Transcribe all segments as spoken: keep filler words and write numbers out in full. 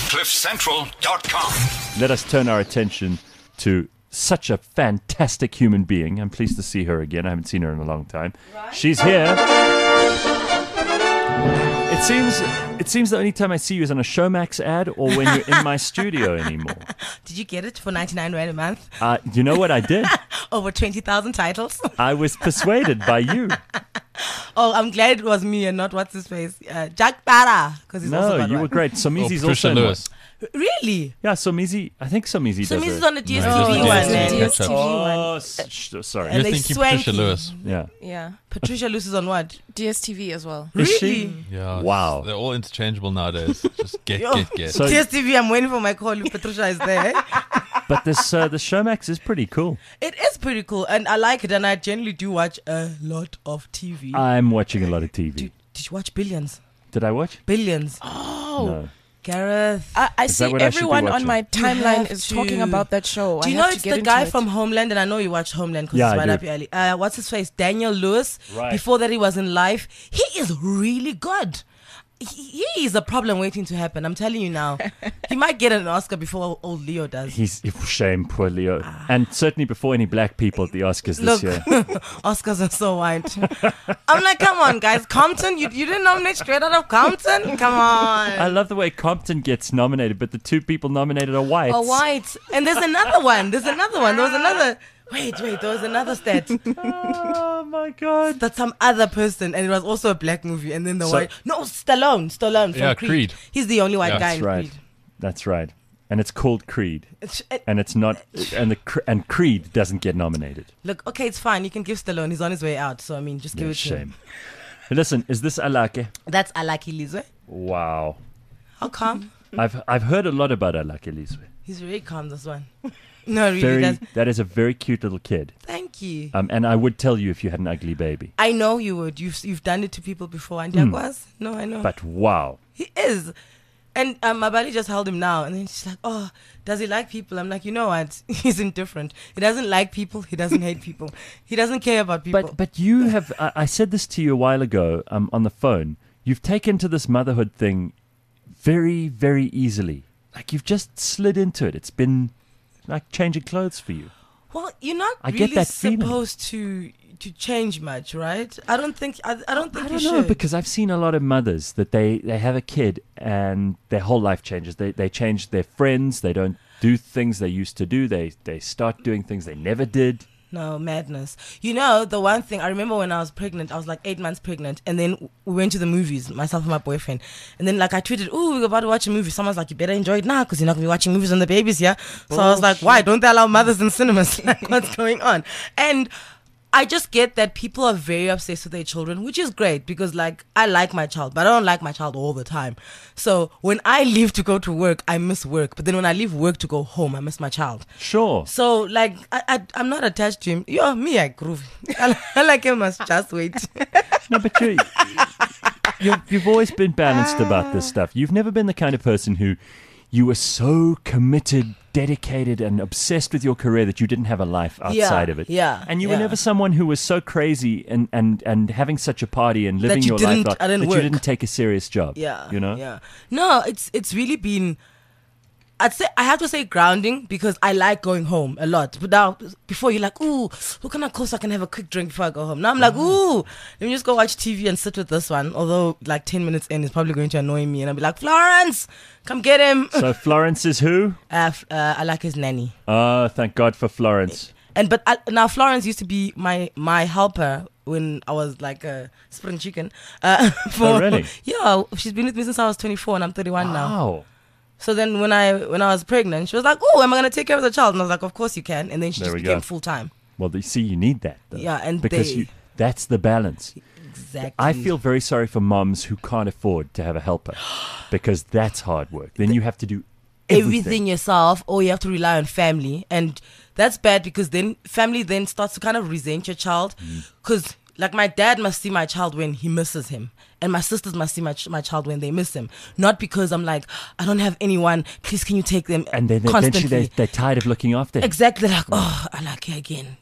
cliff central dot com. Let us turn our attention to such a fantastic human being. I'm pleased to see her again. I haven't seen her in a long time. Right. She's here. It seems it seems the only time I see you is on a Showmax ad or when you're in my studio anymore. Did you get it for ninety-nine rand a month? Uh, you know what I did? Over twenty thousand titles. I was persuaded by you. Oh, I'm glad it was me and not what's his face, uh, Jack Para. Because he's no, also got you one. were great. Somizi's oh, also in Lewis. one. Really? Yeah, Somizi. I think Somizi So does Miz it. is on the D S T V No, one. he does the eh? D S T V Oh, s- sh- sorry. And You're they thinking swanky. Patricia Lewis. Yeah. Yeah. Patricia Lewis is on what? D S T V as well. Is she? Really? Yeah. Wow. They're all interchangeable nowadays. Just get, Yo. get, get. So- D S T V, I'm waiting for my call if Patricia is there. But this uh, the Showmax is pretty cool. It is pretty cool and I like it and I generally do watch a lot of T V. I'm watching a lot of T V. Did, did you watch Billions? Did I watch? Billions. Oh. No. Gareth. I, I Is that see what I should be everyone on watching? my You timeline have is to- talking about that show. Do I you have know to it's get the into guy it. from Homeland? And I know you watch Homeland because Yeah, it's I right do. up your alley. Uh, what's his face? Daniel Lewis. Right. Before that, he was in Life. He is really good. He, he is a problem waiting to happen. I'm telling you now. He might get an Oscar before old Leo does. He's shame, poor Leo, and certainly before any black people at the Oscars this Look, year. Oscars are so white. I'm like, come on, guys. Compton, you, you didn't nominate straight out of Compton? Come on. I love the way Compton gets nominated, but the two people nominated are white. Oh, white. And there's another one. There's another one. There was another. Wait, wait. There was another stat. Oh my God! That's some other person, and it was also a black movie. And then the So- white. No, Stallone. Stallone from Yeah, Creed. Creed. He's the only white Yeah. guy That's in right. Creed. That's right. And it's called Creed, It's, it, and it's not, and the Cre- and Creed doesn't get nominated. look, okay, it's fine. You can give Stallone. He's on his way out. So I mean, just give Yeah, it to him. shame. Listen, is this Alake? That's Alaki Lizwe. Wow. How calm? I've I've heard a lot about Alake Lizwe. He's very calm. This one. No, really. Very, That's, that is a very cute little kid. thank you. Um, and I would tell you if you had an ugly baby. I know you would. You've you've done it to people before. And Hmm. was no, I know. But wow. He is. And um, my buddy just held him now. And then she's like, oh, does he like people? I'm like, you know what? He's indifferent. He doesn't like people. He doesn't hate people. He doesn't care about people. But but you have. I, I said this to you a while ago um, on the phone. You've taken to this motherhood thing very very easily. Like you've just slid into it. It's been like changing clothes for you. well, you're not I really get that feeling. supposed to to change much, right? I don't think. I, I don't think I you don't know should. because I've seen a lot of mothers that they, they have a kid and their whole life changes. They they change their friends. They don't do things they used to do. They they start doing things they never did. No, madness. You know, the one thing, I remember when I was pregnant, I was like eight months pregnant, and then we went to the movies, myself and my boyfriend. And then, like, I tweeted, ooh, we're about to watch a movie. Someone's like, you better enjoy it now, because you're not going to be watching movies when the baby's here. So I was like, why? Don't they allow mothers in cinemas? Like, what's going on? And I just get that people are very obsessed with their children, which is great, because, like, I like my child, but I don't like my child all the time. So when I leave to go to work, I miss work. But then when I leave work to go home, I miss my child. Sure. So, like, I, I, I'm not attached to him. Yo, me, I groove. I, I like him, must just wait. No, but you, you, you've always been balanced about this stuff. You've never been the kind of person who you were so committed, dedicated, and obsessed with your career that you didn't have a life outside Yeah, of it. yeah, And you were yeah. never someone who was so crazy and, and, and having such a party and living you your life didn't- out I didn't that work. you didn't take a serious job. Yeah. You know? Yeah. No, it's it's really been. I'd say I have to say grounding because I like going home a lot. But now, before you're like, ooh, who can I call so I can have a quick drink before I go home? Now I'm like, ooh, let me just go watch T V and sit with this one. Although, like ten minutes in, it's probably going to annoy me, and I'll be like, Florence, come get him. So Florence is who? Uh, f- uh, I like his nanny. Oh, thank God for Florence. And but I, now Florence used to be my my helper when I was like a spring chicken. Uh, for, Oh, really? Yeah, she's been with me since I was twenty-four, and I'm thirty-one now. Wow. So then when I when I was pregnant, she was like, "Oh, am I gonna take care of the child?" And I was like, "Of course you can." And then she There just we became go. full time. Well, you see, you need that. Though, Yeah, and because they- you, that's the balance. Exactly. I feel very sorry for moms who can't afford to have a helper because that's hard work. Then you have to do everything. everything yourself, or you have to rely on family, and that's bad because then family then starts to kind of resent your child. Because like my dad must see my child when he misses him, and my sisters must see my ch- my child when they miss him. Not because I'm like, I don't have anyone. Please, can you take them? And then, then constantly. she, they, they're tired of looking after him. Exactly. Like, oh, I like you again.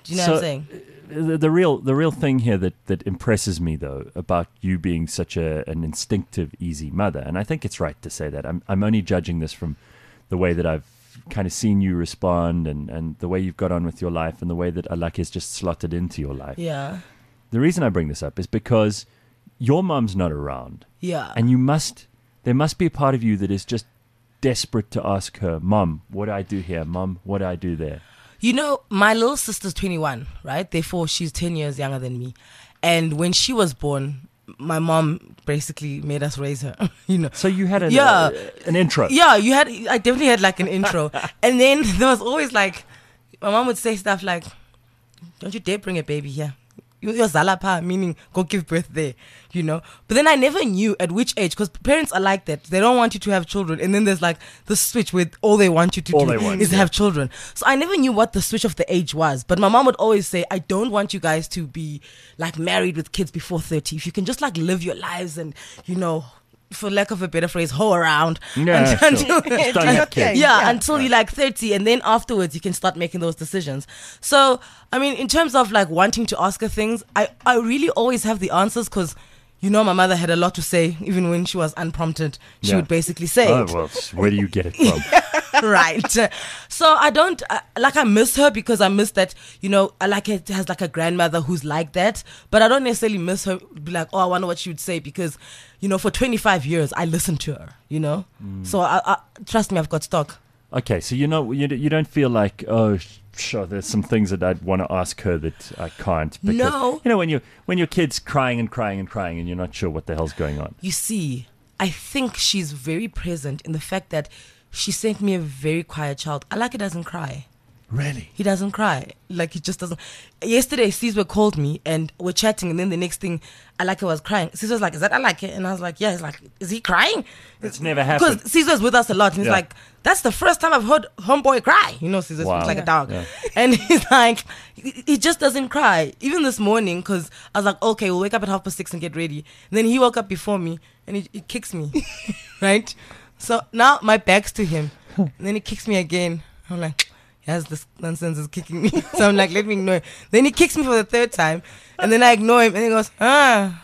Do you know So- what I'm saying? The, the real the real thing here that, that impresses me though about you being such a an instinctive, easy mother, and I think it's right to say that. I'm I'm only judging this from the way that I've kind of seen you respond and, and the way you've got on with your life and the way that Alak has just slotted into your life. Yeah. The reason I bring this up is because your mom's not around, Yeah. and you must there must be a part of you that is just desperate to ask her, Mom, what do I do here? Mom, what do I do there? You know, my little sister's twenty-one, right? Therefore, she's ten years younger than me. And when she was born, my mom basically made us raise her, you know. So you had an, Yeah. uh, an intro. Yeah, you had, I definitely had like an intro. And then there was always like, my mom would say stuff like, don't you dare bring a baby here. You- You're Zalapa, meaning go give birth there, you know. But then I never knew at which age, because parents are like that. They don't want you to have children. And then there's like the switch with all they want you to All do they want, is yeah. have children. So I never knew what the switch of the age was. But my mom would always say, I don't want you guys to be like married with kids before thirty. If you can just like live your lives and, you know, for lack of a better phrase, hoe around. Yeah, until- sure. Just don't have Okay. kids. yeah, Yeah. until you're like thirty, and then afterwards you can start making those decisions. So, I mean, in terms of like wanting to ask her things, I, I really always have the answers because, you know, my mother had a lot to say, even when she was unprompted. She Yeah. would basically say Oh, it. well, where do you get it from? Right. So I don't, I, like, I miss her because I miss that, you know, I like it has like a grandmother who's like that, but I don't necessarily miss her, be like, oh, I wonder what she would say because, you know, for twenty-five years, I listened to her, you know? So I, I, trust me, I've got stock. Okay, so you know you, you don't feel like, oh, sh- sure, there's some things that I'd want to ask her that I can't. Because, No. You know, when, you, when your kid's crying and crying and crying and you're not sure what the hell's going on. You see, I think she's very present in the fact that she sent me a very quiet child. Alaka doesn't cry. Really? He doesn't cry. Like, he just doesn't. Yesterday, Caesar called me and we're chatting, and then the next thing, Alaka was crying. Caesar was like, is that Alaka? And I was like, yeah. He's like, is he crying? It's never happened. Because Caesar's with us a lot. And he's Yeah. like, that's the first time I've heard homeboy cry. You know, Caesar Wow. speaks like Yeah. a dog. Yeah. And he's like, he he just doesn't cry. Even this morning, because I was like, okay, we'll wake up at half past six and get ready. And then he woke up before me and he, he kicks me. Right? So now my back's to him. And then he kicks me again. I'm like, yes, this nonsense is kicking me. So I'm like, let me ignore him. Then he kicks me for the third time. And then I ignore him. And he goes, ah.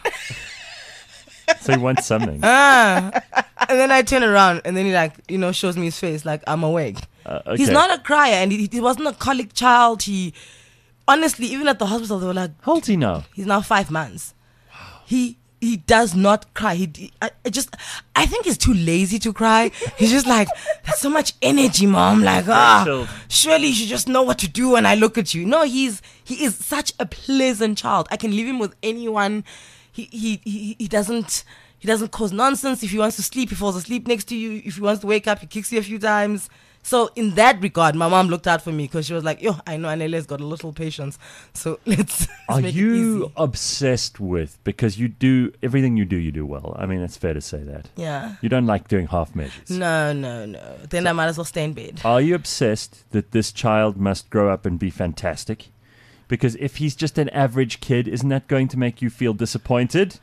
So he wants something. ah. And then I turn around and then he like, you know, shows me his face like I'm awake. Uh, okay. He's not a crier and he, he wasn't a colic child. He, honestly, even at the hospital, they were like, How old's he now? he's now five months. He he does not cry. He, he I, I just, I think he's too lazy to cry. He's just like, that's so much energy, mom. Like, ah, chilled. surely you should just know what to do when I look at you. No, he's he is such a pleasant child. I can leave him with anyone. He he he, he doesn't he doesn't cause nonsense. If he wants to sleep, he falls asleep next to you. If he wants to wake up, he kicks you a few times. So in that regard, my mom looked out for me because she was like, yo, I know Anele's got a little patience. So let's, let's Are make it you easy. obsessed with, because you do, everything you do, you do well. I mean, it's fair to say that. Yeah. You don't like doing half measures. No, no, no. Then I might as well stay in bed. Are you obsessed that this child must grow up and be fantastic? Because if he's just an average kid, isn't that going to make you feel disappointed?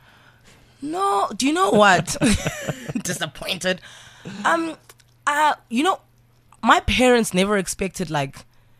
No, do you know what? Disappointed. Um, uh, you know, my parents never expected like,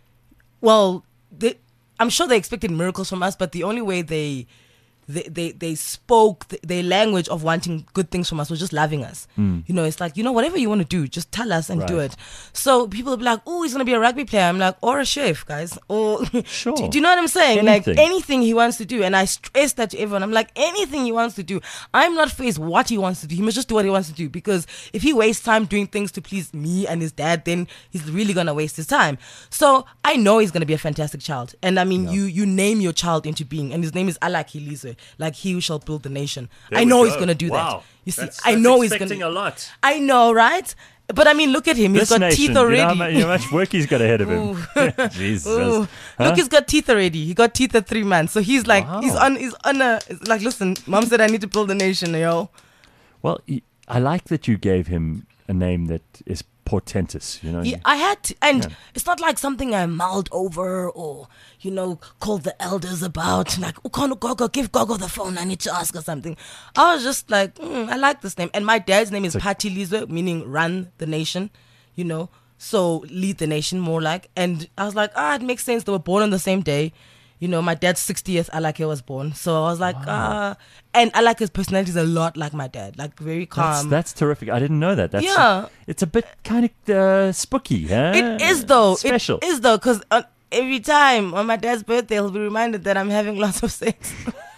well, they, I'm sure they expected miracles from us, but the only way they, they, they, they spoke th- their language of wanting good things from us was just loving us. You know, it's like, you know, whatever you want to do, just tell us and do Right. it. So people will be like, oh, he's going to be a rugby player. I'm like, or a chef, guys. Or Sure. do, do you know what I'm saying? Anything. Like anything he wants to do. And I stress that to everyone. I'm like, anything he wants to do. I'm not faced what he wants to do. He must just do what he wants to do. Because if he wastes time doing things to please me and his dad, then he's really going to waste his time. So I know he's going to be a fantastic child. And I mean, you you name your child into being. And his name is Alak Hilizwe. Like he who shall build the nation. There I we know go. he's going to do Wow. that. You see, That's- I that's know he's going expecting to. a lot. I know, right? But I mean, look at him. He's This got nation, teeth you know already. how, mu- you know how much work he's got ahead of him. Jesus. Ooh. Huh? Look, he's got teeth already. He got teeth at three months. So he's like, Wow. he's on, he's on a, it's like, listen, mom said I need to build a nation, yo. Well, y- I like that you gave him a name that is portentous, you know. Yeah, I had to, and Yeah. it's not like something I mulled over or, you know, called the elders about. Like, oh, Kono Gogo, give Gogo the phone. I need to ask her something. I was just like, mm, I like this name. And my dad's name is So- Pati Lizwe, meaning run the nation, you know. so lead the nation more like. And I was like, ah, it makes sense. They were born on the same day. You know, my dad's sixtieth, Alake was born. So I was like, ah. And Alake's personality is a lot like my dad, like very That's, calm. that's terrific. I didn't know that. That's Yeah. it's a bit kind of uh, spooky, huh? It is though. Special. It is though, because uh, every time on my dad's birthday, he'll be reminded that I'm having lots of sex.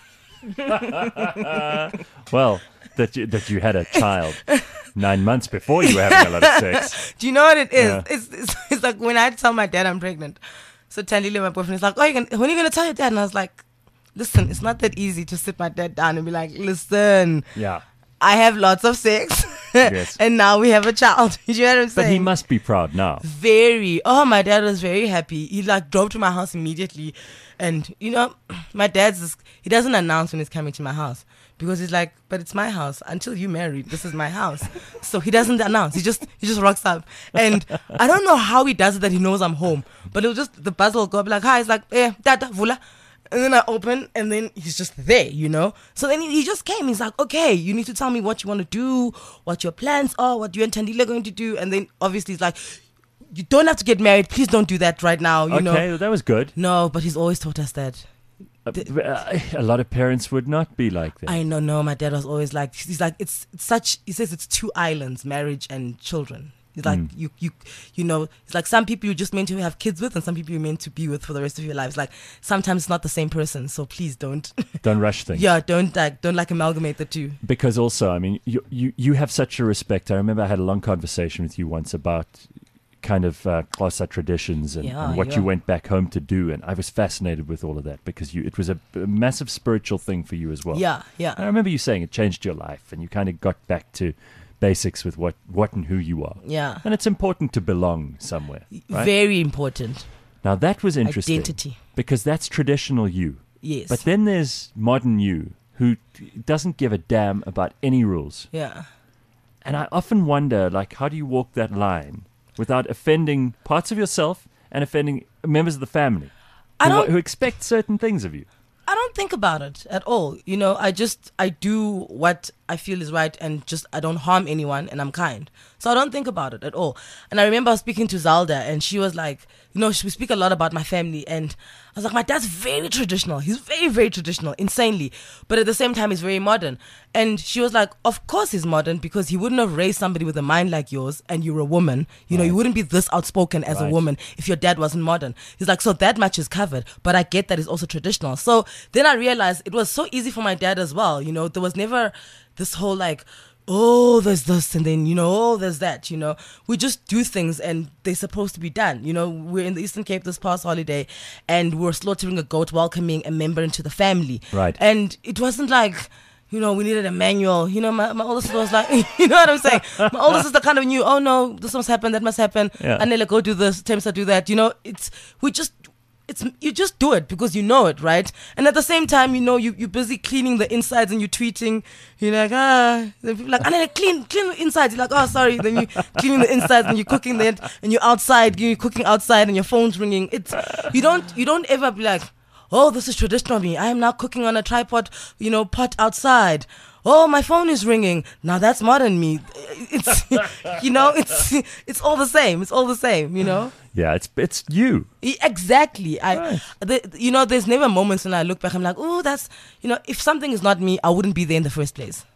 Well, that you, that you had a child nine months before you were having a lot of sex. Do you know what it is? Yeah. It's, it's it's like when I tell my dad I'm pregnant. So Tandile, my boyfriend, is like, "Oh, you gonna, when are you gonna tell your dad?" And I was like, "Listen, it's not that easy to sit my dad down and be like, listen, Yeah. I have lots of sex, Yes. and now we have a child." You know what I'm saying? But he must be proud now. Very. Oh, my dad was very happy. He like drove to my house immediately, and you know, my dad's just, he doesn't announce when he's coming to my house because he's like, but it's my house until you married. This is my house, so he doesn't announce. He just he just rocks up, and I don't know how he does it that he knows I'm home, but it'll just the buzzer will go up like, hi. He's like, eh, dada vula. And then I open, and then he's just there, you know? So then he, he just came. He's like, okay, you need to tell me what you want to do, what your plans are, what you and Tandile are going to do. And then obviously he's like, you don't have to get married. Please don't do that right now, you Okay, know? well, that was good. No, but he's always taught us that. Uh, b- uh, a lot of parents would not be like that. I know, no, my dad was always like, he's like, it's, it's such, he says it's two islands, marriage and children. He's like, Mm. you, you, you know, it's like some people you're just meant to have kids with and some people you're meant to be with for the rest of your lives. Like sometimes it's not the same person. So please don't. Don't rush things. Yeah, don't like, don't like amalgamate the two. Because also, I mean, you, you, you have such a respect. I remember I had a long conversation with you once about kind of uh, Xhosa traditions and, Yeah, and what yeah. you went back home to do. And I was fascinated with all of that because you, it was a, a massive spiritual thing for you as well. Yeah, yeah. I remember you saying it changed your life and you kind of got back to basics with what, what and who you are. Yeah. And it's important to belong somewhere. Right? Very important. Now, that was interesting. Identity. Because that's traditional you. Yes. But then there's modern you who doesn't give a damn about any rules. yeah. And I often wonder, like, how do you walk that line without offending parts of yourself and offending members of the family I who, don't- who expect certain things of you? I don't think about it at all. You know, I just, I do what I feel is right and just, I don't harm anyone and I'm kind. So I don't think about it at all. And I remember I was speaking to Zalda and she was like, you know, we speak a lot about my family and I was like, my dad's very traditional. He's very, very traditional, insanely. But at the same time, he's very modern. And she was like, of course he's modern because he wouldn't have raised somebody with a mind like yours and you're a woman. You know, you wouldn't be this outspoken as a Right. woman if your dad wasn't modern. He's like, so that much is covered. But I get that he's also traditional. So then I realized it was so easy for my dad as well. You know, there was never this whole like, oh, there's this and then, you know, oh, there's that, you know. We just do things and they're supposed to be done. You know, we're in the Eastern Cape this past holiday and we're slaughtering a goat, welcoming a member into the family. Right. And it wasn't like, you know, we needed a manual. You know, my, my older sister was like, you know what I'm saying? My older sister kind of knew, oh no, this must happen, that must happen. Yeah. Anela, go do this, Temsa, do that. You know, it's, we just, it's you just do it because you know it, right? And at the same time, you know, you, you're busy cleaning the insides and you're tweeting. You're like, ah, then people are like, Anela, clean, clean the insides. You're like, oh, sorry. Then you're cleaning the insides and you're cooking that and you're outside, you're cooking outside and your phone's ringing. It's, you don't, you don't ever be like, oh, this is traditional me. I am now cooking on a tripod, you know, pot outside. Oh, my phone is ringing. Now that's modern me. It's, you know, it's it's all the same. It's all the same, you know. Yeah, it's it's you. E- Exactly. I, Right. the, you know, there's never moments when I look back. I'm like, oh, that's, you know, if something is not me, I wouldn't be there in the first place.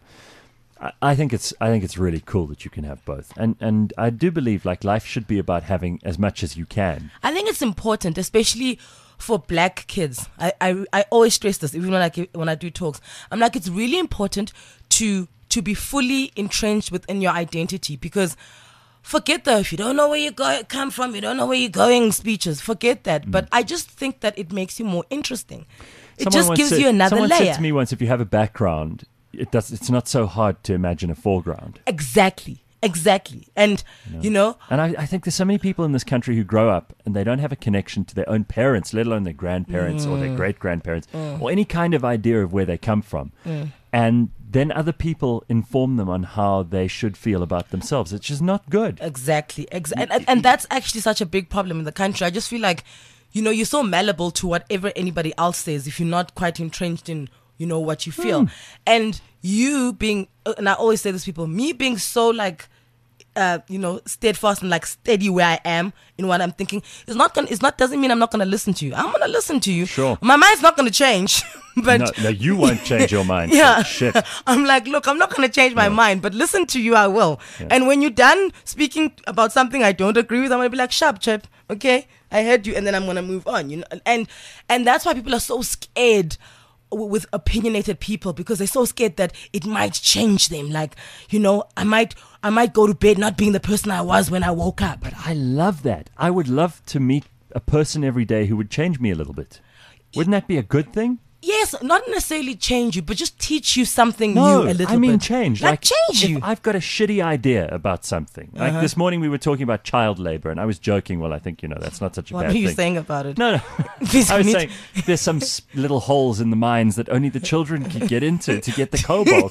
I, I think it's I think it's really cool that you can have both. And and I do believe like life should be about having as much as you can. I think it's important, especially for black kids. I, I, I always stress this, even when I give, when I do talks. I'm like, it's really important to to be fully entrenched within your identity because forget though, if you don't know where you go, come from, you don't know where you're going, speeches, forget that. Mm. But I just think that it makes you more interesting. It Someone just once gives said- you another someone layer. said to me once, if you have a background, it does. It's not so hard to imagine a foreground. Exactly. Exactly. And, you know, And I, I think there's so many people in this country who grow up and they don't have a connection to their own parents, let alone their grandparents or Mm. their great grandparents, or any kind of idea of where they come from. Mm. And then other people inform them on how they should feel about themselves. It's just not good. Exactly. Ex- and, and, and that's actually such a big problem in the country. I just feel like, you know, you're so malleable to whatever anybody else says if you're not quite entrenched in, you know, what you feel. And you being, and I always say this to people, me being so like, uh, you know, steadfast and like steady where I am in what I'm thinking, it's not gonna. It's not doesn't mean I'm not gonna listen to you. I'm gonna listen to you. Sure. My mind's not gonna change, but no, no, you won't change your mind. yeah, Shit. I'm like, look, I'm not gonna change my No. mind, but listen to you, I will. Yeah. And when you're done speaking about something I don't agree with, I'm gonna be like, sharp, chip, okay, I heard you, and then I'm gonna move on. You know, and and that's why people are so scared w- with opinionated people, because they're so scared that it might change them. Like, you know, I might I might go to bed not being the person I was when I woke up. But I love that. I would love to meet a person every day who would change me a little bit. Wouldn't that be a good thing? Yes, not necessarily change you, but just teach you something No, new a little I mean bit. change. Like, change if you. I've got a shitty idea about something. Like Uh-huh. this morning we were talking about child labor, and I was joking. Well, I think, you know, that's not such a What bad are you thing. saying about it? No, no. Please, I was we need saying there's some s- little holes in the mines that only the children can get into to get the cobalt.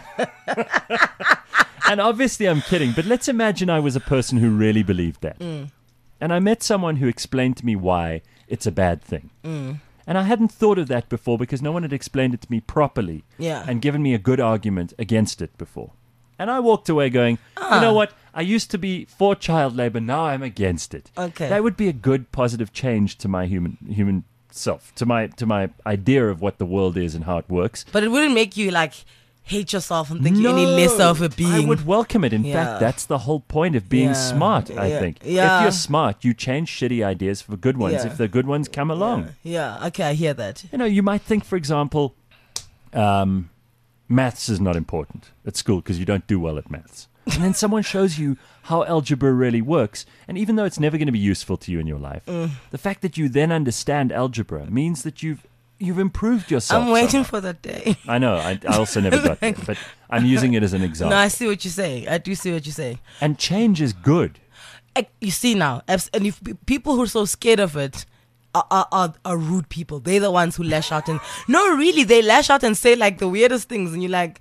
And obviously I'm kidding, but let's imagine I was a person who really believed that. Mm. And I met someone who explained to me why it's a bad thing. Mm. And I hadn't thought of that before because no one had explained it to me properly Yeah. and given me a good argument against it before. And I walked away going, you Ah. know what? I used to be for child labor. Now I'm against it. Okay. That would be a good positive change to my human human self, to my to my idea of what the world is and how it works. But it wouldn't make you like hate yourself and think you're any lesser of a being. I would welcome it. In Yeah. fact, that's the whole point of being Yeah. smart, I Yeah. think. Yeah. If you're smart, you change shitty ideas for good ones Yeah. if the good ones come along. Yeah, okay, I hear that. You know, you might think, for example, um, maths is not important at school because you don't do well at maths. And then someone shows you how algebra really works. And even though it's never going to be useful to you in your life, Mm. the fact that you then understand algebra means that you've you've improved yourself. I'm waiting somehow. for that day. I know. I, I also never got there, but I'm using it as an example. No, I see what you're saying. I do see what you're saying. And change is good. I, you see now, abs- and if pe- people who are so scared of it are, are, are, are rude people. They're the ones who lash out and no, really, they lash out and say like the weirdest things, and you're like,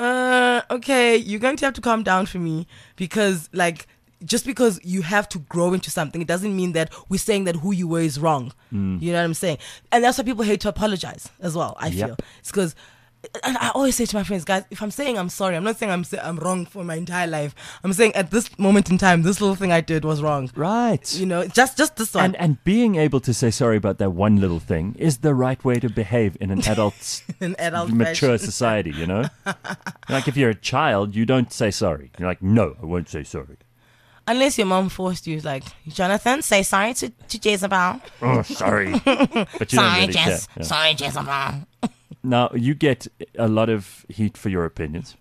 uh, okay, you're going to have to calm down for me because like. Just because you have to grow into something, it doesn't mean that we're saying that who you were is wrong. Mm. You know what I'm saying? And that's why people hate to apologize as well, I Yep. feel. It's because, and I always say to my friends, guys, if I'm saying I'm sorry, I'm not saying I'm sa- I'm wrong for my entire life. I'm saying at this moment in time, this little thing I did was wrong. Right. You know, just just this one. And and being able to say sorry about that one little thing is the right way to behave in an adult, An adult mature fashion. society, you know? Like if you're a child, you don't say sorry. You're like, no, I won't say sorry. Unless your mom forced you, like, Jonathan, say sorry to, to Jezebel. Oh, sorry. But you don't Sorry, really care. Jez. Yeah. Sorry, Jezebel. Now, you get a lot of heat for your opinions.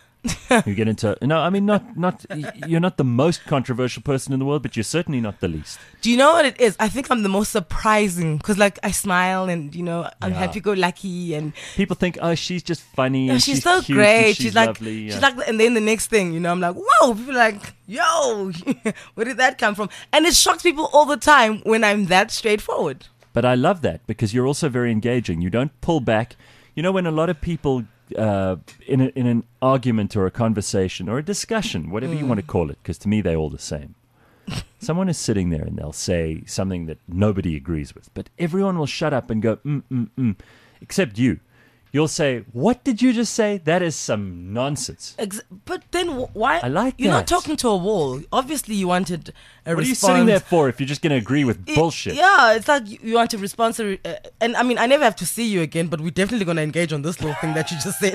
You get into no, I mean not not you're not the most controversial person in the world, but you're certainly not the least. Do you know what it is? I think I'm the most surprising because, like, I smile and, you know, I'm Yeah. happy-go-lucky and People think, oh, she's just funny oh, and she's, she's, so cute great. and She's, she's, like, lovely. she's yeah. like, and then the next thing, you know, I'm like, whoa. People are like, yo, where did that come from? And it shocks people all the time when I'm that straightforward. But I love that because you're also very engaging. You don't pull back. You know, when a lot of people uh, in a, in an argument or a conversation or a discussion, whatever you want to call it, because to me they're all the same. Someone is sitting there and they'll say something that nobody agrees with, but everyone will shut up and go mm mm mm, except you. You'll say, "What did you just say? That is some nonsense." Ex- but then wh- why? I like You're not that. talking to a wall. Obviously, you wanted a What are you response. sitting there for if you're just going to agree with It- bullshit? Yeah, it's like you, you want a response. to re- Uh, and I mean, I never have to see you again, but we're definitely going to engage on this little thing that you just said.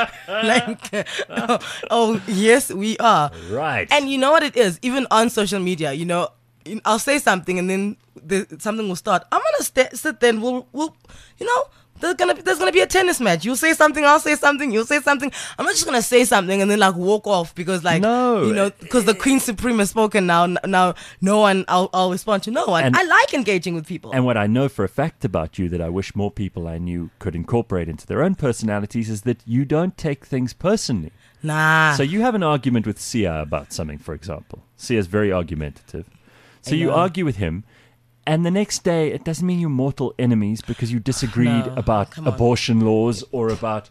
like, oh, oh, yes, we are. Right. And you know what it is? Even on social media, you know, in- I'll say something and then the, something will start. I'm going to st- sit there and we'll, we'll, you know, there's gonna be there's gonna be a tennis match. You'll say something, I'll say something, you'll say something. I'm not just gonna say something and then like walk off because like No. you know because the Queen Supreme has spoken now. n- Now no one I'll I'll respond to no one. And- I like engaging with people. And what I know for a fact about you that I wish more people I knew could incorporate into their own personalities is that you don't take things personally. nah. So you have an argument with Sia about something, for example. Sia's very argumentative. So I you know. argue with him, and the next day it doesn't mean you're mortal enemies because you disagreed No, about come on. abortion laws or about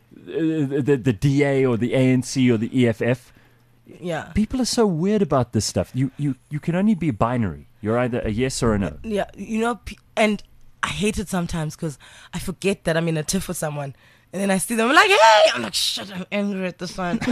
uh, the, the D A or the A N C or the E F F. yeah. People are so weird about this stuff. You, you, you can only be binary. You're either a yes or a no. Yeah, you know, pe- and I hate it sometimes because I forget that I'm in a tiff with someone. And then I see them, I'm like, hey! I'm like, shut up, I'm angry at this one.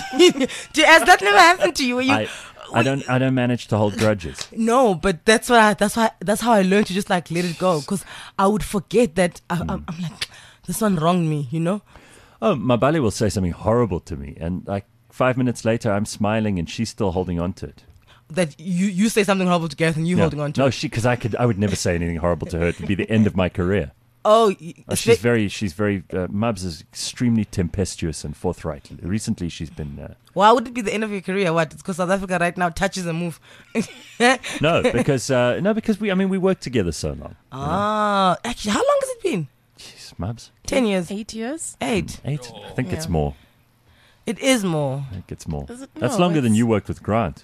Has that never happened to you? Where you I, I don't I don't manage to hold grudges. No, but that's what I, that's why that's how I learned to just like let it go, because I would forget that I, Mm. I'm, I'm like, this one wronged me, you know. Oh, Mabali will say something horrible to me, and like five minutes later, I'm smiling, and she's still holding on to it. That you, you say something horrible to Gareth and you no, holding on to no, it. she because I could I would never say anything horrible to her. It would be the end of my career. Oh, y- Oh, she's very she's very uh, Mubs is extremely tempestuous and forthright. Recently, she's been uh, why would it be the end of your career? What? It's because South Africa right now touches and move. no because uh, no because we I mean we worked together so long. Ah, actually, how long has it been? Jeez, Mubs, Ten years. Eight years? Eight. eight. I think it's Yeah. more. It is more. I think it's more. Is it? That's No, longer than it's- you worked with Grant.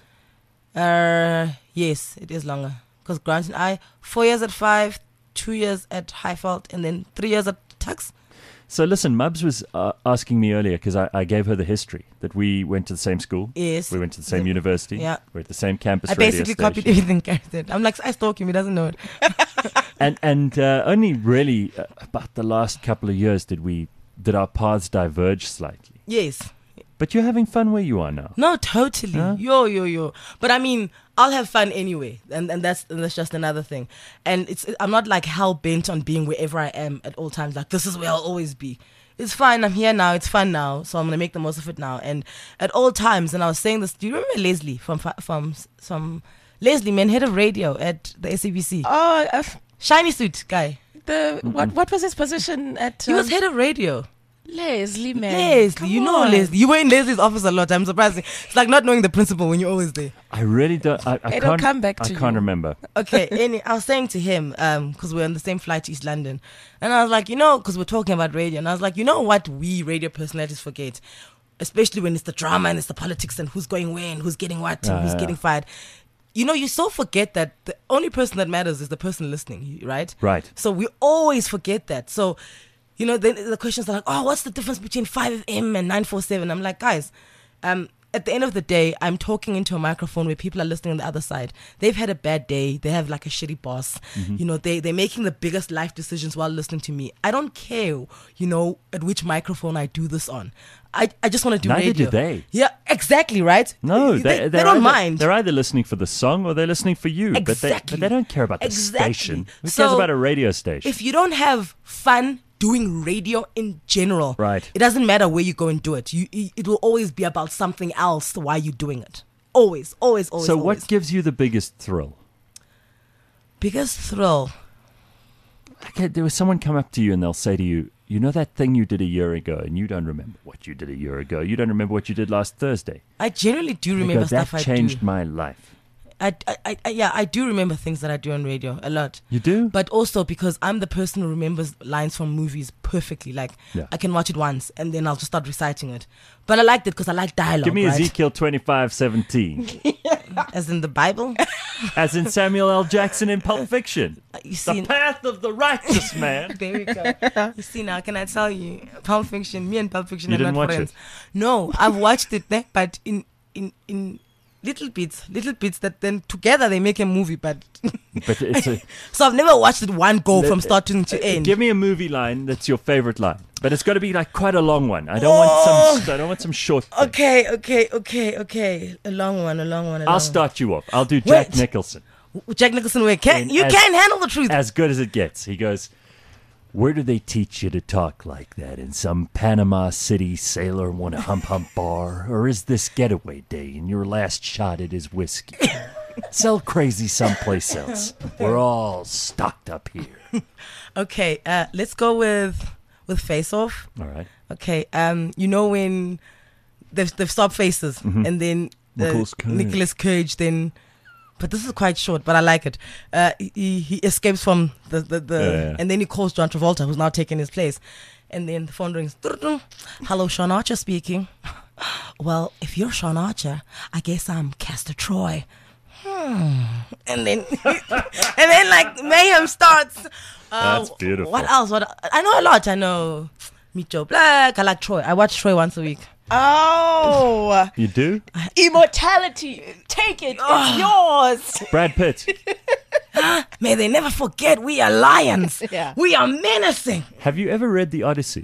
Uh, yes, it is longer. Because Grant and I, four years at Five, two years at Highveld, and then three years at Tux. So listen, Mubs was uh, asking me earlier because I, I gave her the history that we went to the same school. Yes. We went to the same The- university. yeah. We're at the same campus I radio basically station. copied everything Gareth did. I'm like, I stalk him, he doesn't know it. And and uh, only really uh, about the last couple of years did we did our paths diverge slightly. Yes. But you're having fun where you are now. No, totally. Huh? Yo, yo, yo. But I mean, I'll have fun anyway, and and that's and that's just another thing. And it's I'm not like hell bent on being wherever I am at all times. Like this is where I'll always be. It's fine. I'm here now. It's fun now. So I'm gonna make the most of it now. And at all times, and I was saying this. Do you remember Leslie from fi- from from Leslie, man, head of radio at the S A B C, Oh, uh, shiny suit guy. the what? What was his position at? He was um, head of radio. Leslie, man. Leslie, Come you know on. Leslie. You were in Leslie's office a lot. I'm surprised. It's like not knowing the principal when you're always there. I really don't. I, I It'll can't. come back I to can't you. remember. Okay, any, I was saying to him, um, because we're on the same flight to East London, and I was like, you know, because we're talking about radio, and I was like, you know what we radio personalities forget, especially when it's the drama and it's the politics and who's going where and who's getting what and Ah, who's yeah. getting fired. You know, you so forget that the only person that matters is the person listening, right? Right. So we always forget that. So, you know, then the questions are like, oh, what's the difference between five F M and nine forty-seven? I'm like, guys, um, at the end of the day, I'm talking into a microphone where people are listening on the other side. They've had a bad day. They have like a shitty boss. Mm-hmm. You know, they, they're making the biggest life decisions while listening to me. I don't care, you know, at which microphone I do this on. I, I just want to do Neither radio. do they. Yeah, exactly, right? No, they, they, they, they're don't either, mind. They're either listening for the song or they're listening for you. But they, Exactly. but they don't care about the Exactly. station. Who cares So, about a radio station? If you don't have fun doing radio in general, Right. it doesn't matter where you go and do it. You, it it will always be about something else why you're doing it. Always, always, always. so, always. what gives you the biggest thrill? biggest thrill? Okay, there was someone come up to you and they'll say to you, you know that thing you did a year ago, and you don't remember what you did a year ago. You don't remember what you did last Thursday. I generally do They remember go, that stuff I changed do. my life. I, I, I, yeah, I do remember things that I do on radio a lot. You do? But also because I'm the person who remembers lines from movies perfectly. Like, Yeah. I can watch it once and then I'll just start reciting it. But I liked it because I like dialogue. Give me right? Ezekiel twenty-five seventeen, As in the Bible. as in Samuel L. Jackson in Pulp Fiction. You The see, path of the righteous man. there we go. You see now, can I tell you, Pulp Fiction, me and Pulp Fiction You are didn't not watch friends. it? No, I've watched it there, but in in in little bits, little bits that then together they make a movie. But But it's a, so I've never watched it one go Let- from start to, to uh, end. Give me a movie line that's your favorite line, but it's got to be like quite a long one. I don't want some. I don't want some short. Thing. Okay, okay, okay, okay. A long one, a long one. A long I'll start you off. I'll do Jack Wait. Nicholson. one. Jack Nicholson, wait, can And you as- can't handle the truth. As good as it gets. He goes, where do they teach you to talk like that? In some Panama City sailor want a hump hump bar? Or is this getaway day and your last shot at his whiskey? Sell crazy someplace else. We're all stocked up here. Okay, uh, let's go with with Face Off. All right. Okay, um, you know when they've they've stopped faces and then uh, Nicolas Cage. Nicolas Cage then, but this is quite short, but I like it. Uh, he he escapes from the the, the Yeah, yeah. and then he calls John Travolta, who's now taking his place, and then the phone rings. Hello, Sean Archer speaking. Well, if you're Sean Archer, I guess I'm Castor Troy. Hmm. And then and then like mayhem starts. Uh, That's beautiful. What else? What I know a lot. I know Meet Joe Black. I like Troy. I watch Troy once a week. Oh, You do? immortality. Take it. It's yours. Brad Pitt. May they never forget we are lions. Yeah. We are menacing. Have you ever read The Odyssey?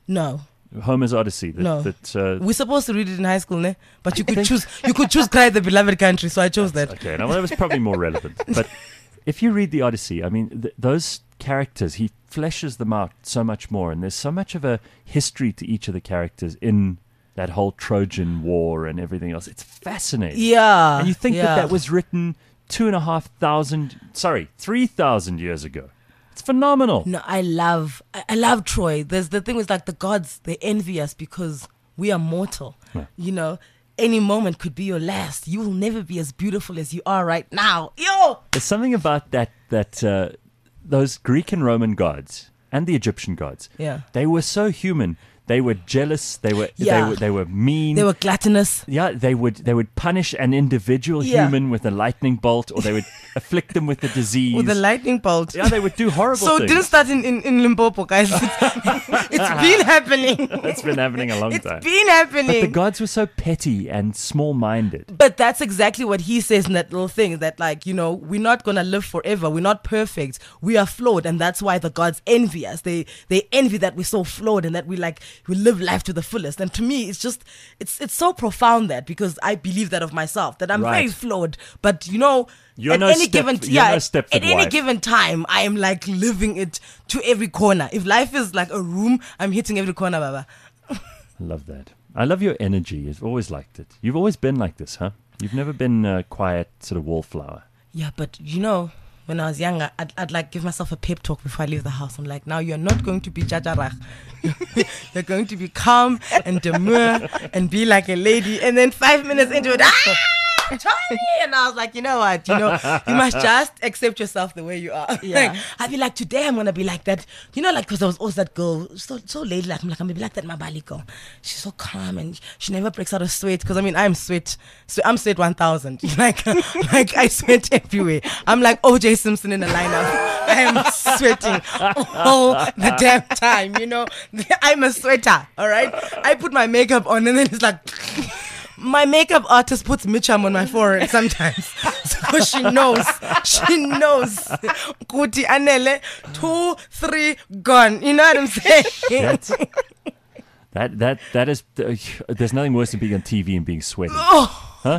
No. Homer's Odyssey. That, No. That, uh, We're supposed to read it in high school, ne? But you could choose. You could choose Cry the Beloved Country, so I chose that. okay, now that was probably more relevant. But if you read the Odyssey, I mean, th- those characters, he fleshes them out so much more, and there's so much of a history to each of the characters in that whole Trojan War and everything else. It's fascinating. Yeah. And you think yeah. that that was written two and a half thousand, sorry, three thousand years ago. It's phenomenal. No, I love, I, I love Troy. There's the thing is like the gods, they envy us because we are mortal. Yeah. You know, any moment could be your last. You will never be as beautiful as you are right now. Yo! There's something about that, that uh, those Greek and Roman gods and the Egyptian gods, Yeah. they were so human. They were jealous. They were, Yeah. they were, they were mean. They were gluttonous. Yeah, they would they would punish an individual Yeah. human with a lightning bolt, or they would afflict them with a disease. With a lightning bolt. yeah, they would do horrible So it things. didn't start in, in, in Limpopo, guys. It's, it's been happening. It's been happening a long It's time. been happening. But the gods were so petty and small-minded. But that's exactly what he says in that little thing, that like, you know, we're not going to live forever. We're not perfect. We are flawed. And that's why the gods envy us. They they envy that we're so flawed and that we like, we live life to the fullest. And to me, it's just, it's it's so profound that, because I believe that of myself, that I'm very Right. flawed. But, you know, You're at no any step- given, you're yeah, no Stepford at any wife. given time, I am like living it to every corner. If life is like a room, I'm hitting every corner, Baba. I love that. I love your energy. I've always liked it. You've always been like this, huh? You've never been a quiet sort of wallflower. Yeah, but you know, when I was younger, I'd, I'd like give myself a pep talk before I leave the house. I'm like, now you're not going to be jajarach. You're going to be calm and demure and be like a lady. And then five minutes into it, ah, Tony! And I was like, you know what? You know, you must just accept yourself the way you are. Yeah. Like, I'd be like, today I'm gonna be like that. You know, like, because there was always that girl, so so lady like I'm like I'm gonna be like that Mabali girl. She's so calm and she never breaks out of sweat. Because I mean, I'm sweat, so I'm sweat one thousand. Like, like I sweat everywhere. I'm like O J Simpson in a lineup. I am sweating all the damn time. You know, I'm a sweater. All right. I put my makeup on and then it's like. My makeup artist puts Mitcham on my forehead sometimes. So she knows. She knows. Kuti Anele, two, three, gone. You know what I'm saying? That's, that that that is. Uh, there's nothing worse than being on T V and being sweaty. But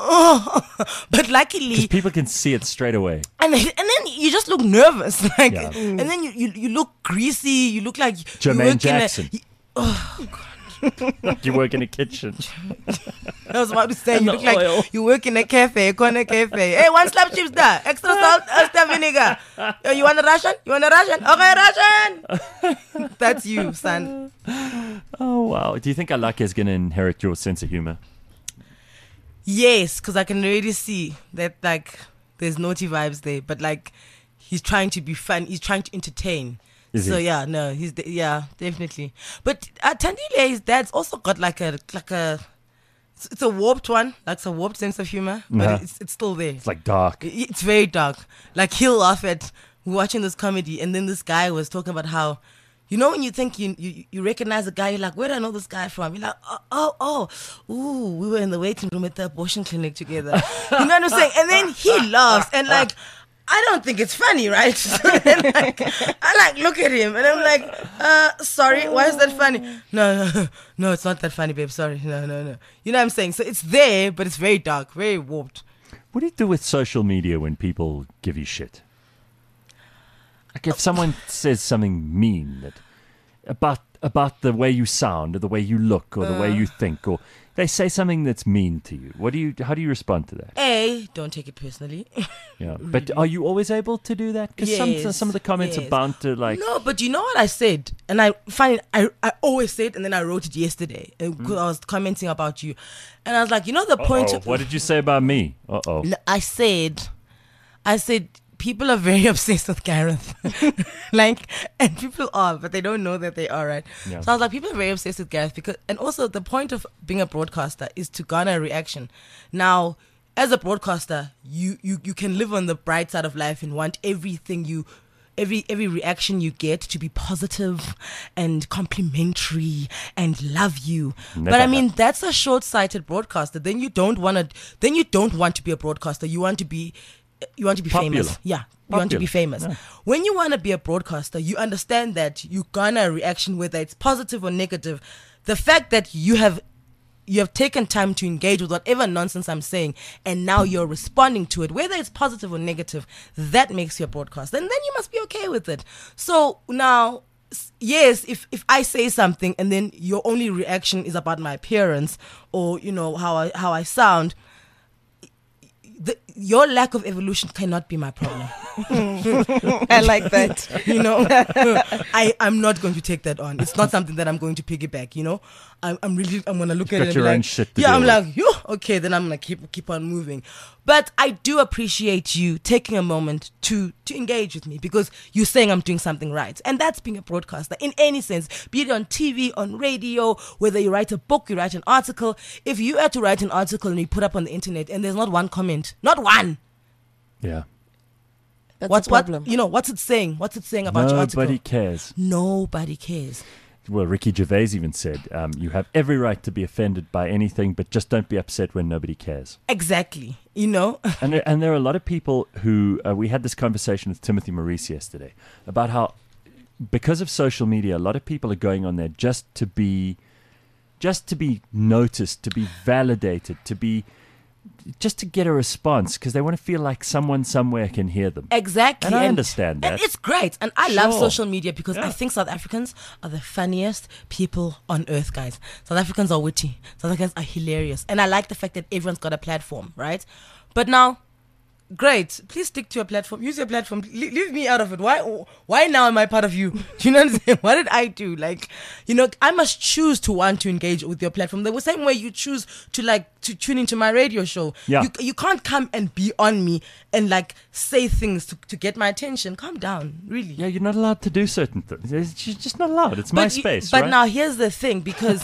luckily, Because people can see it straight away. and then, and then you just look nervous. Like, Yeah. and then you, you, you look greasy. You look like you Jermaine work in a- Jackson. You work in a kitchen. I was about to say, And you the look like oil. you work in a cafe, a corner cafe. Hey, one slab chips there, extra salt, extra vinegar. Yo, you want a Russian? You want a Russian? Okay, Russian. That's you, son. Oh wow! Do you think Alaka is going to inherit your sense of humor? Yes, because I can already see that like there's naughty vibes there, but like he's trying to be fun. He's trying to entertain. Is so he? yeah, no, he's de- yeah, definitely. But uh, Tandile, his dad's also got like a like a. It's, it's a warped one, like it's a warped sense of humor, but Uh-huh. it's it's still there. It's like dark. I- It's very dark. Like he'll laugh at we're watching this comedy, and then this guy was talking about how, you know, when you think you you, you recognize a guy, you're like, where do I know this guy from? You're like, oh, oh, oh, ooh, we were in the waiting room at the abortion clinic together. You know what I'm saying? And then he laughs, and like, I don't think it's funny, right? And like, I like look at him, and I'm like, uh, sorry, why is that funny? No, no, no, it's not that funny, babe. Sorry, no, no, no. You know what I'm saying? So it's there, but it's very dark, very warped. What do you do with social media when people give you shit? Like if someone says something mean that about about the way you sound or the way you look or the way you think, or they say something that's mean to you. What do you? How do you respond to that? A, don't take it personally. Yeah, but are you always able to do that? Because Yes, some some of the comments are yes. bound to like. No, but you know what I said, and I find it, I I always say it, and then I wrote it yesterday because I was commenting about you, and I was like, you know, the point. Oh, of, what did you say about me? Uh oh. No, I said, I said people are very obsessed with Gareth, like, and people are, but they don't know that they are, right? Yeah. So I was like, people are very obsessed with Gareth because, and also the point of being a broadcaster is to garner a reaction. Now, as a broadcaster, you you you can live on the bright side of life and want everything you. Every every reaction you get to be positive and complimentary and love you. Never But I mean, happened. that's a short-sighted broadcaster. Then you don't want to. Then you don't want to be a broadcaster. You want to be you want to be Popular. famous. Yeah. You want to be Popular. famous. Yeah. When you want to be a broadcaster, you understand that you garner a reaction, whether it's positive or negative. The fact that you have you have taken time to engage with whatever nonsense I'm saying, and now you're responding to it, whether it's positive or negative, that makes you a broadcaster. And then you must be okay with it. So now, s- yes, if, if I say something and then your only reaction is about my appearance or, you know, how I, how I sound, the, your lack of evolution cannot be my problem. I like that. You know, I, I'm not going to take that on. It's not something that I'm going to piggyback, you know. I'm, I'm really, I'm going to look You've at got it and your be own like, shit to yeah, deal I'm with. like, yo, okay, then I'm going to keep, keep on moving. But I do appreciate you taking a moment to, to engage with me because you're saying I'm doing something right. And that's being a broadcaster in any sense, be it on T V, on radio, whether you write a book, you write an article. If you had to write an article and you put up on the internet and there's not one comment, not one, Yeah. That's what's a problem. what, you know, what's it saying? What's it saying about your article? Nobody cares. Nobody cares. Well, Ricky Gervais even said, um, you have every right to be offended by anything, but just don't be upset when nobody cares. Exactly. You know? And there, and there are a lot of people who, uh, we had this conversation with Timothy Maurice yesterday about how, because of social media, a lot of people are going on there just to be, just to be noticed, to be validated, to be, just to get a response because they want to feel like someone somewhere can hear them. Exactly. And I understand that. And it's great. And I love Sure. social media because I Yeah. think South Africans are the funniest people on earth, guys. South Africans are witty. South Africans are hilarious. And I like the fact that everyone's got a platform, right? But now, great. Please stick to your platform. Use your platform. Le- leave me out of it. Why Why now am I part of you? Do you know what I'm saying? What did I do? Like, you know, I must choose to want to engage with your platform. The same way you choose to like to tune into my radio show. Yeah. You, you can't come and be on me and like say things to, to get my attention. Calm down, really. Yeah, you're not allowed to do certain things. It's you're just not allowed. It's my But you- space, But right? now here's the thing, because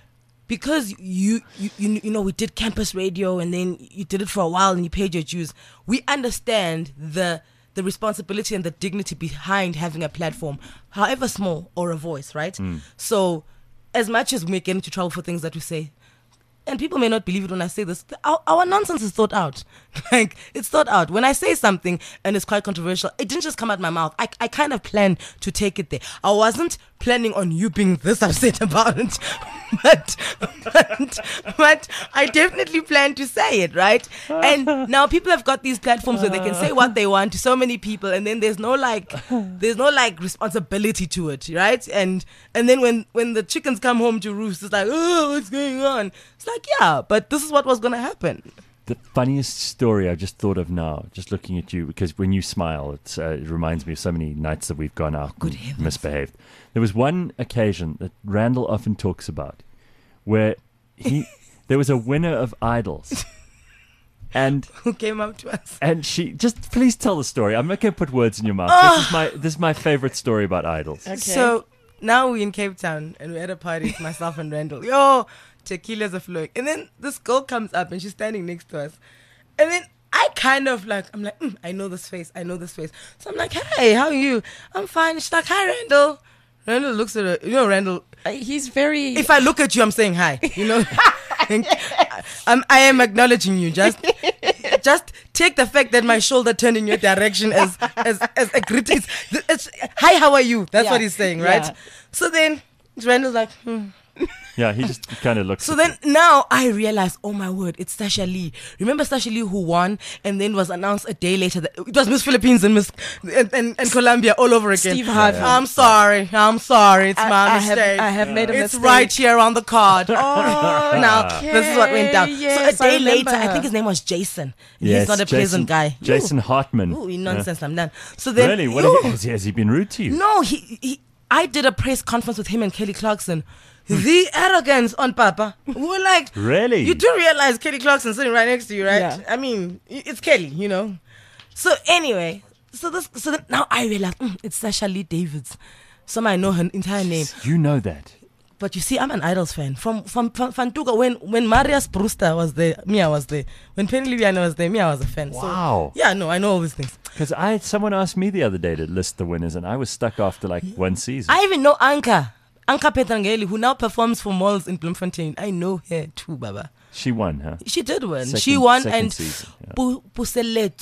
because you, you you you know we did campus radio and then you did it for a while and you paid your dues. We understand the the responsibility and the dignity behind having a platform, however small, or a voice, right? Mm. So as much as we get into trouble for things that we say, and people may not believe it when I say this, our, our nonsense is thought out. Like, it's thought out. When I say something and it's quite controversial, it didn't just come out my mouth. I, I kind of planned to take it there. I wasn't planning on you being this upset about it. But, but, but I definitely plan to say it, right? And now people have got these platforms where they can say what they want to so many people, and then there's no like, there's no like responsibility to it, right? And and then when when the chickens come home to roost, it's like, oh, what's going on? It's like, yeah, but this is what was gonna happen. The funniest story I just thought of now, just looking at you, because when you smile, it's, uh, it reminds me of so many nights that we've gone out Good and heavens. misbehaved. There was one occasion that Randall often talks about where he there was a winner of Idols. And Who came up to us? and she just please tell the story. I'm not going to put words in your mouth. This is my this is my favorite story about Idols. Okay. So now we're in Cape Town and we're at a party, it's myself and Randall. Yo, tequilas are flowing. And then this girl comes up and she's standing next to us. And then I kind of like, I'm like, mm, I know this face, I know this face. So I'm like, hey, how are you? I'm fine. She's like, hi, Randall. Randall looks at her. You know, Randall, Uh, he's very. if I look at you, I'm saying hi. You know, I'm, I am acknowledging you. Just, just take the fact that my shoulder turned in your direction as as as a greeting. It's, it's, hi, how are you? That's Yeah. what he's saying, right? Yeah. So then Randall's like, hmm. Yeah, he just kind of looks. So at then now I realize, oh my word, it's Sasha Lee. Remember Sasha Lee who won and then was announced a day later that it was Miss Philippines and Miss and, and, and Colombia all over again. Steve Harvey. I'm sorry. I'm sorry. It's I, my I have, mistake. I have made a it's mistake. right here on the card. Oh, now this is what went down. Yes, so a I day later, remember I her. think his name was Jason. Yes, He's not a Jason, pleasant guy. Jason Hartman. Ooh, ooh, nonsense. I'm done. So Yeah. then, Really? What Ooh. has, he, has he been rude to you? No, he, he. I did a press conference with him and Kelly Clarkson. The arrogance on Papa. We were like, Really? You do realize Kelly Clarkson sitting right next to you, right? Yeah. I mean, i- it's Kelly, you know. So anyway, so this, so then now I realize mm, it's Sasha Lee Davids. Some I know her entire name, You know that. but you see, I'm an Idols fan from from from Fantuka. When when Marius Brewster was there, me I was there. When Penny Liviana was there, me I was a fan. Wow. So, yeah, no, I know all these things. Because I had someone asked me the other day to list the winners, and I was stuck after like one season. I even know Anka. Anka Petrangeli, who now performs for malls in Bloemfontein. I know her too, Baba. She won, huh? She did win. Second- she won, second and season, yeah. Pu- Puseleto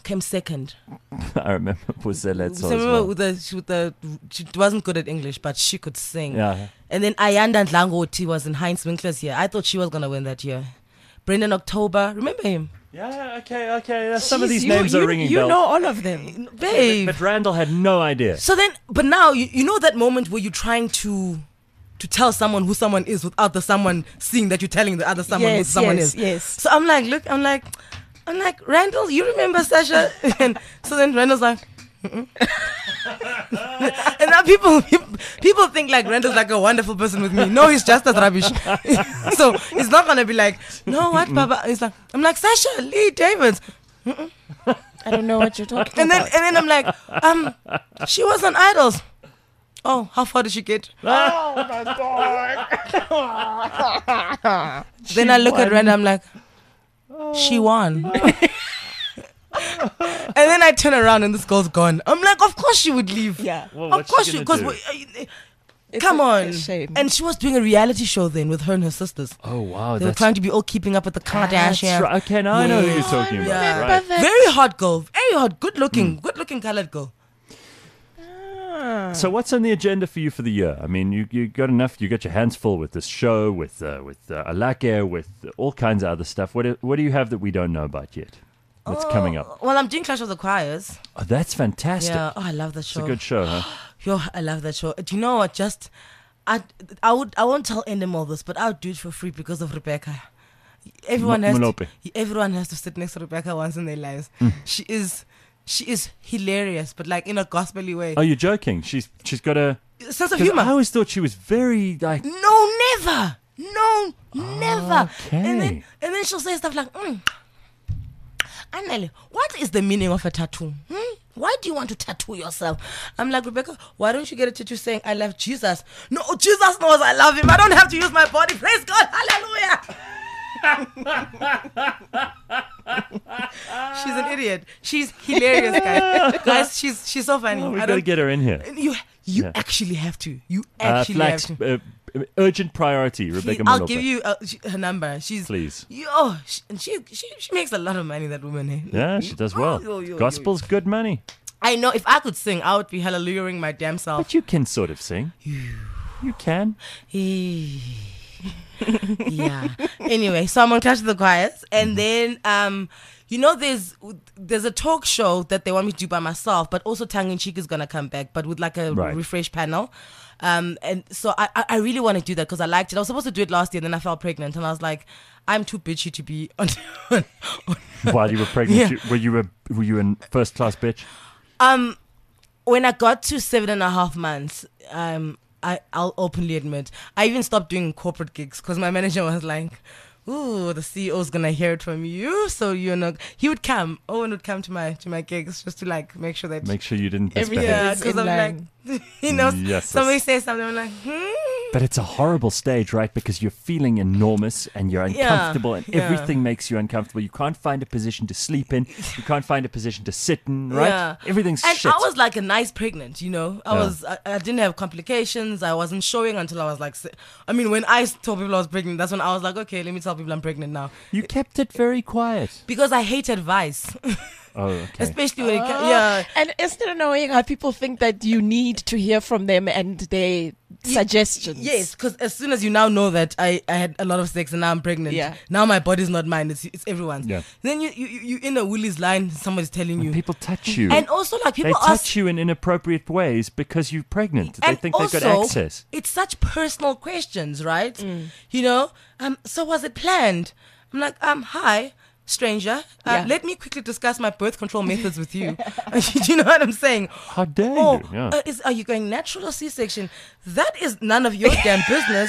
came second. I remember Puseletso So as remember well. with the, she, with the she wasn't good at English, but she could sing. Yeah. And then Ayanda Dlangoti was in Heinz Winkler's year. I thought she was gonna win that year. Brendan October, remember him, Yeah, okay, okay. Uh, Some of Jeez, these you, names you, are ringing You bells. know all of them. babe. But Randall had no idea. So then, but now you, you know that moment where you're trying to to tell someone who someone is without the someone seeing that you're telling the other someone who Yes, someone yes, is. yes. So I'm like, look, I'm like, I'm like, Randall, you remember Sasha? And so then Randall's like, mm-mm. And now people, people people think like Randall's like a wonderful person with me. No, he's just as rubbish. So it's not gonna be like, no, what, Papa? It's like, I'm like, Sasha Lee Davids. I don't know what you're talking And then about. and then I'm like, um, she was on Idols. Oh, how far did she get? Oh my god. Then I look at Randall, I'm like, she won. And then I turn around and this girl's gone. I'm like, of course she would leave. Yeah. Well, Of what's course she she, gonna because do? It's come a- on. a shame. And she was doing a reality show then with her and her sisters. Oh, wow. They were that's trying to be all keeping up with the that's Kardashians. right. Okay, now I know who you're Yeah. talking about. Yeah. Right. that. Very hot girl, very hot, good Hmm. looking, good looking colored girl. Ah. So what's on the agenda for you for the year? I mean, you you got enough. You got your hands full with this show, with uh, with uh, Alake, with all kinds of other stuff. What do, what do you have that we don't know about yet? That's coming up. Well, I'm doing Clash of the Choirs. Oh, that's fantastic. Yeah. Oh, I love that It's show. a good show, huh? Yo, I love that show. Do you know what? Just, I, I would, I won't tell Endem all this, but I would do it for free because of Rebecca. Everyone M- has, Molope. to, everyone has to sit next to Rebecca once in their lives. Hmm. She is, she is hilarious, but like in a gospelly way. Oh, you're joking? She's she's got a. Sense of 'cause humor. I always thought she was very like. No, never. No, never. Okay. And then, and then she'll say stuff like, mm, Anneli, what is the meaning of a tattoo? Hmm? Why do you want to tattoo yourself? I'm like, Rebecca, why don't you get a tattoo saying, I love Jesus? No, Jesus knows I love him. I don't have to use my body. Praise God. Hallelujah. She's an idiot. She's hilarious, guys. Guys, she's she's so funny. Oh, we I got to don't, get her in here. you you Yeah. actually have to. You Uh, actually Flax, have to. uh, urgent priority, Rebecca I'll Molope. give you uh, she, her number. She's Please. Yo, oh, she, she she she makes a lot of money. That woman. Eh? Yeah, she does well. Yo, yo, yo, Gospel's good money. I know. If I could sing, I would be hallelujahing my damn self. But you can sort of sing. You can. Yeah. Anyway, so I'm on Clash of the Choirs, and then um, you know, there's there's a talk show that they want me to do by myself, but also Tongue in Cheek is gonna come back, but with like a Right. refresh panel. Um, and so I I I really want to do that because I liked it. I was supposed to do it last year, then I fell pregnant, and I was like, I'm too bitchy to be on. on, on While you were pregnant, Yeah. you, were you a were you a first class bitch? Um, when I got to seven and a half months, um, I I'll openly admit I even stopped doing corporate gigs because my manager was like, "Ooh, the C E O's gonna hear it from you." So you know, he would come. Owen would come to my to my gigs just to like make sure that Make sure you didn't Everything misbehave. yeah, is because in I'm line. like, you know, Yes, somebody that's- says something, I'm like, hmm. But it's a horrible stage, right? Because you're feeling enormous and you're Yeah, uncomfortable and yeah. everything makes you uncomfortable. You can't find a position to sleep in. You can't find a position to sit in, right? Yeah. Everything's And shit. I was like a nice pregnant, you know. I Yeah. was, I, I didn't have complications. I wasn't showing until I was like, si- I mean, when I told people I was pregnant, that's when I was like, okay, let me tell people I'm pregnant now. You kept it very quiet. Because I hate advice, Oh, okay. especially when it, Ah. ca- yeah. And isn't it annoying how people think that you need to hear from them and their suggestions? Yes, because as soon as you now know that I, I had a lot of sex and now I'm pregnant, Yeah. now my body's not mine, it's, it's everyone's. Yeah. Then you, you, you you in a Woolies line, somebody's telling you. People touch you. And also, like, they people touch ask. you in inappropriate ways because you're pregnant. They And think they've got also, access. It's such personal questions, right? Mm. You know, um, so was it planned? I'm like, um, hi, stranger. Uh, Yeah. Let me quickly discuss my birth control methods with you. Do you know what I'm saying? How dare Oh, you? Yeah. uh, is, are you going natural or C-section? That is none of your damn business.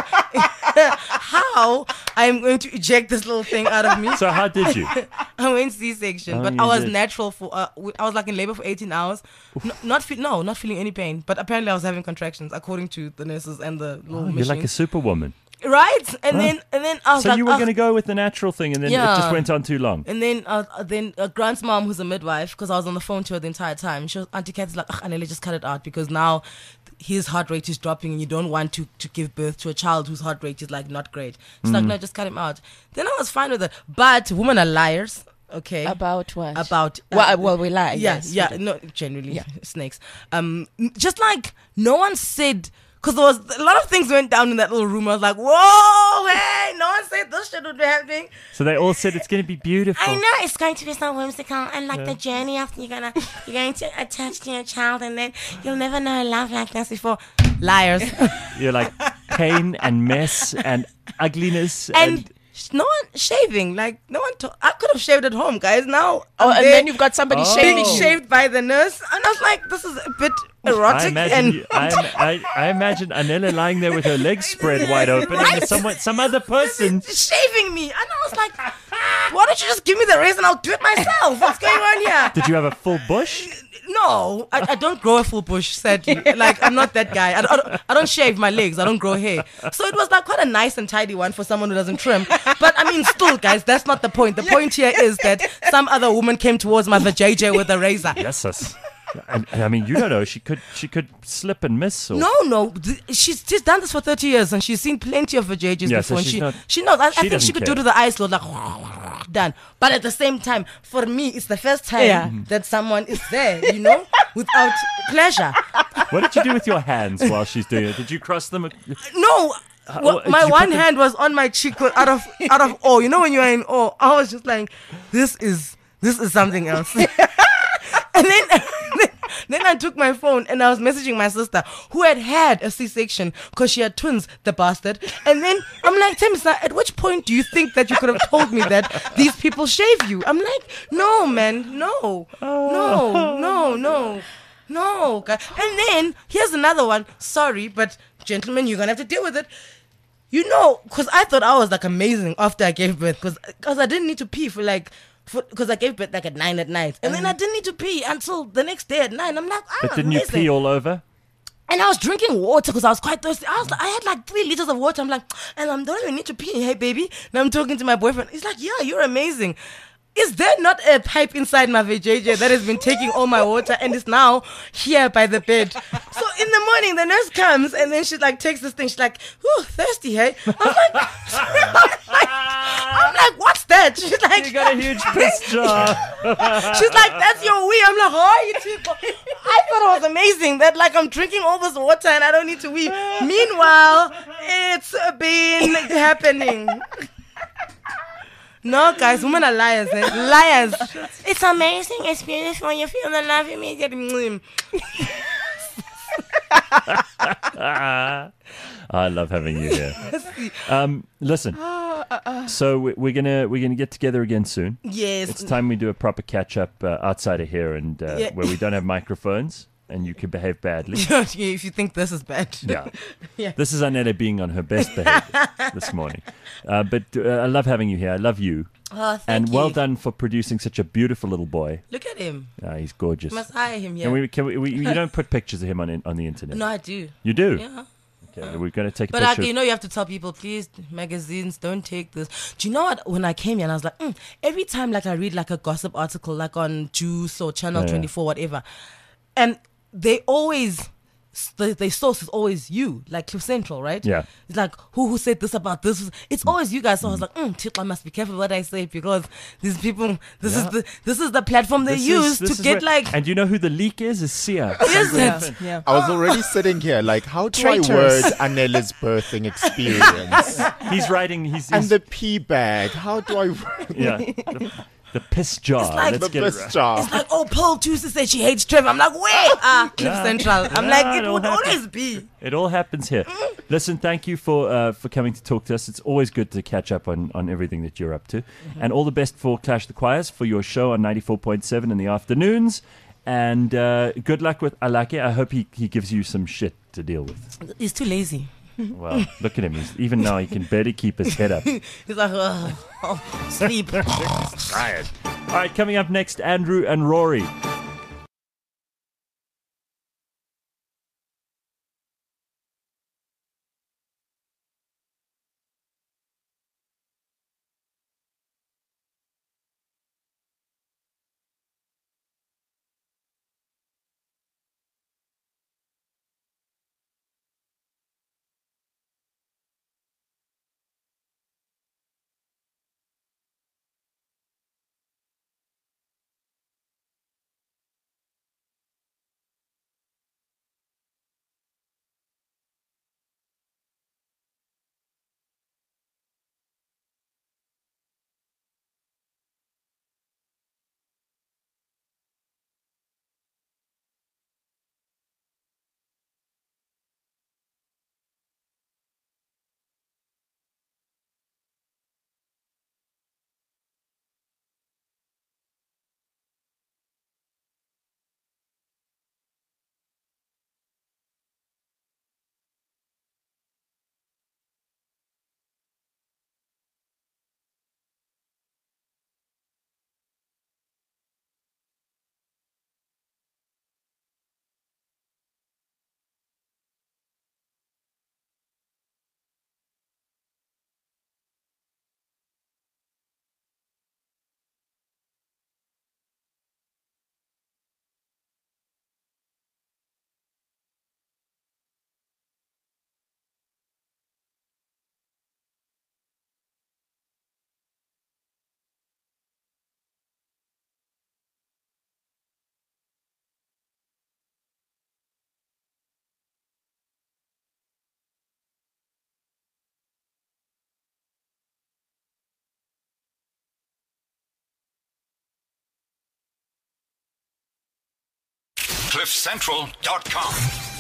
How I'm going to eject this little thing out of me? So how did you? I went C-section, Oh, but you I was did. natural for. Uh, w- I was like in labor for eighteen hours, no, not fe- no, not feeling any pain. But apparently, I was having contractions, according to the nurses and the little Oh, you're machine. like a superwoman. Right, and Huh. then and then I was So like, you were "Ugh." going to go with the natural thing, and then it Yeah. just went on too long. And then, uh, uh, then uh, Grant's mom, who's a midwife, because I was on the phone to her the entire time. She was, Auntie Kat's like, "Ugh, Anele, just cut it out because now his heart rate is dropping, and you don't want to to give birth to a child whose heart rate is like not great." She's Mm. like, "No, just cut him out." Then I was fine with it, but women are liars. Okay. About what? About uh, well, well, we lie. Yeah, yes, we yeah. do. No, generally Yeah. snakes. Um, n- just like no one said, because there was a lot of things went down in that little room. I was like, whoa, hey, no one said this shit would be happening. So they all said it's going to be beautiful. I know it's going to be so whimsical, and like the journey after you're gonna you're going to attach to your child, and then you'll never know a love like this before. Liars. You're like pain and mess and ugliness and, And sh- no one shaving. Like no one. To- I could have shaved at home, guys. Now Oh, I'm and there then you've got somebody Oh. shaving being you. shaved by the nurse, and I was like, this is a bit I erotic. imagine and you, I, I, I imagine Anela lying there with her legs spread wide open and there's someone, some other person. shaving me, and I was like, why don't you just give me the razor and I'll do it myself? What's going on here? Did you have a full bush? No, I, I don't grow a full bush, sadly. Like, I'm not that guy. I don't, I, don't, I don't shave my legs. I don't grow hair. So it was like quite a nice and tidy one for someone who doesn't trim. But I mean, still, guys, that's not the point. The point here is that some other woman came towards my vajayjay with a razor. Yes, yes. And, and I mean, you don't know. She could, she could slip and miss. Or, No, no. th- She's she's done this for thirty years and she's seen plenty of vajayjays Yeah, before. so and she's she not- she knows. I, I she think doesn't she could care. do to the eyes load like done. But at the same time, for me, it's the first time Yeah. that someone is there, you know, without pleasure. What did you do with your hands while she's doing it? Did you cross them? No. Uh, Well, what- my did you one put them- hand was on my cheek out of out of awe. You know when you are in awe, I was just like, this is this is something else. And then, then I took my phone and I was messaging my sister who had had a C-section because she had twins, the bastard. And then I'm like, Temisa, at which point do you think that you could have told me that these people shave you? I'm like, no, man, no, no, no, no, no. guy." And then here's another one. Sorry, but gentlemen, you're gonna have to deal with it. You know, because I thought I was like amazing after I gave birth, because I didn't need to pee for like, because I gave birth like at nine at night, and then I didn't need to pee until the next day at nine. I'm like, I'm But didn't you amazing. pee all over? And I was drinking water because I was quite thirsty. I was, I had like three liters of water. I'm like, and I don't even need to pee. Hey, baby. And I'm talking to my boyfriend. He's like, yeah, you're amazing. Is there not a pipe inside my vajayjay that has been taking all my water and is now here by the bed? So in the morning, the nurse comes and then she like takes this thing. She's like, "Whew, thirsty, hey?" I'm like, I'm like, I'm like, what's that? She's like, You got a huge piss jar. she's like, that's your wee. I'm like, oh, you people. I thought it was amazing that like I'm drinking all this water and I don't need to wee. Meanwhile, it's been happening. No, guys, women are liars, eh? Liars. It's amazing. It's beautiful. You feel the love immediately. I love having you here. Um, listen, so we- we're gonna we're gonna get together again soon. Yes. It's time we do a proper catch up uh, outside of here and uh, Yeah. where we don't have microphones and you can behave badly. If you think this is bad. Yeah. Yeah. This is Aneta being on her best behavior this morning. Uh, but uh, I love having you here. I love you. Oh, thank and you. well done for producing such a beautiful little boy. Look at him. Uh, he's gorgeous. Must hire him, yeah. Can we, can we, we, you don't put pictures of him on in, on the internet. No, I do. You do? Yeah. Okay, we're going to take a But like, picture. you know, you have to tell people, please, magazines, don't take this. Do you know what? When I came here, and I was like, mm, every time, like, I read like a gossip article, like on Juice or Channel Yeah, yeah. twenty-four, whatever, and they always, the, their source is always you, like Cliff Central, right? Yeah. It's like, who who said this about this? It's always you guys. So I was like, mm, Titla, I must be careful what I say because these people, this Yeah. is the this is the platform they This is- use this to is get where- like. And you know who the leak is? Is Sia. Is Yeah. it? Yeah. I was already sitting here like, how do I Traitors. word Anela's birthing experience? He's writing. He's, And he's the pee bag, how do I word yeah. The, the piss jar. like- Let's the get it piss right. jar? It's like, oh, Paul Tuesday said she hates Trevor. I'm like, wait, ah, Cliff Yeah. Central. I'm Yeah, like, it it all would happens. always be. It all happens here. Listen, thank you for uh, for coming to talk to us. It's always good to catch up on, on everything that you're up to. And all the best for Clash the Choirs for your show on ninety-four point seven in the afternoons. And uh, good luck with Alake. I hope he, he gives you some shit to deal with. He's too lazy. Well, look at him. He's, even now, he can barely keep his head up. He's like, oh, oh sleep. Tired. All right, coming up next, Andrew and Rory. cliff central dot com.